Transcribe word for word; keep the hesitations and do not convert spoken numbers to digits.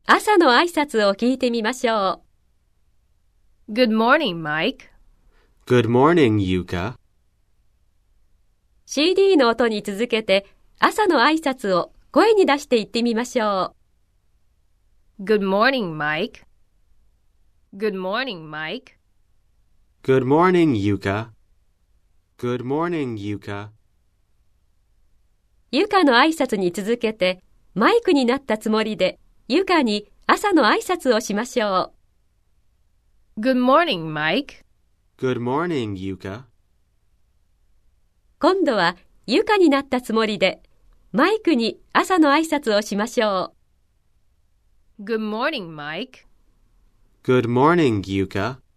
朝の挨拶を聞いてみましょう。Good morning, Mike. Good morning, Yuka. シーディー の音に続けて朝の挨拶を声に出して言ってみましょう。Good morning, Mike. Good morning, Mike. Good morning, Yuka. Good morning, Yuka. ゆかの挨拶に続けてマイクになったつもりでゆかに朝の挨拶をしましょう。Good morning, Mike. Good morning, Yuka. 今度はゆかになったつもりでマイクに朝の挨拶をしましょう。Good morning, Mike. Good morning, Yuka.